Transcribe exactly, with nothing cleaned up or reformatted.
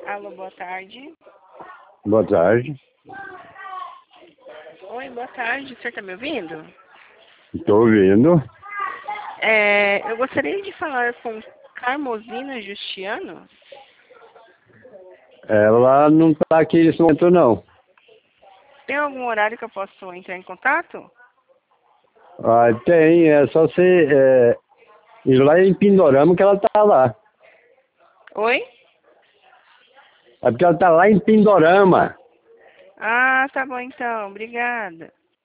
Alô, boa tarde. Boa tarde. Oi, boa tarde. O senhor está me ouvindo? Estou ouvindo. É, eu gostaria de falar com Carmozina Justiano. Ela não está aqui nesse momento, não. Tem algum horário que eu posso entrar em contato? Ah, tem, é só você é, ir lá em Pindorama que ela está lá. Oi? É porque ela está lá em Pindorama. Ah, tá bom então. Obrigada.